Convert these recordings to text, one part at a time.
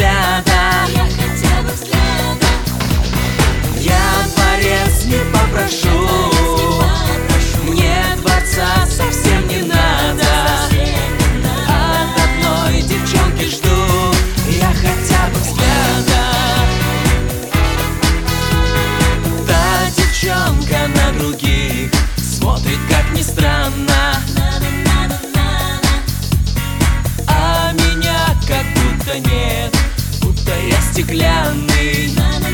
взгляда. Я дворец не попрошу, мне дворца совсем не надо. От одной девчонки жду я хотя бы взгляда. Та девчонка на других смотрит, как ни странно, а меня как будто нет, будто я стеклянный.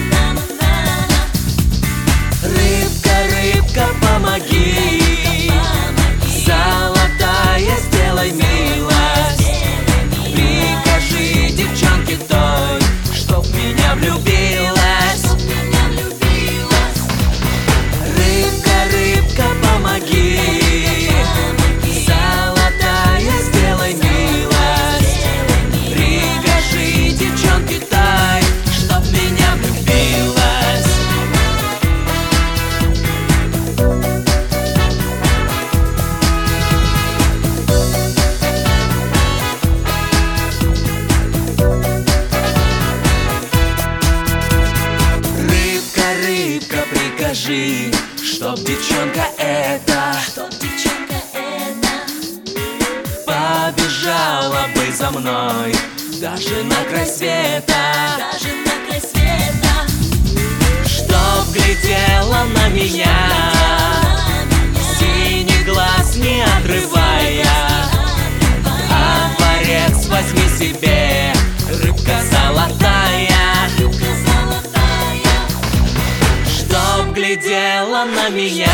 Рыбка, рыбка, помоги, золотая, сделай милость. Прикажи девчонке той, чтоб в меня влюбилась. Рыбка, рыбка, помоги, золотая, сделай милость. Прикажи девчонке той, чтоб в меня влюбилась. Рыбка, прикажи, чтоб девчонка эта побежала бы за мной даже на край света. Чтоб глядела на меня, синий глаз не отрывая. А дворец возьми себе, рыбка золотая. Чтоб глядела на меня,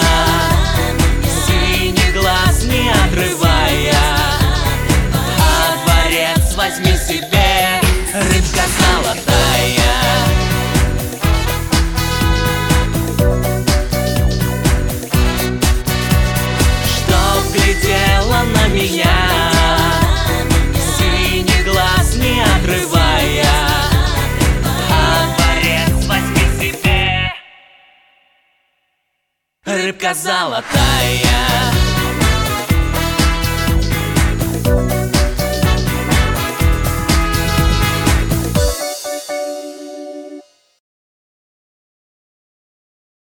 синий глаз не отрывая. А дворец возьми себе, рыбка золотая. Чтоб глядела на меня, синий глаз не отрывая. А дворец возьми себе, рыбка золотая.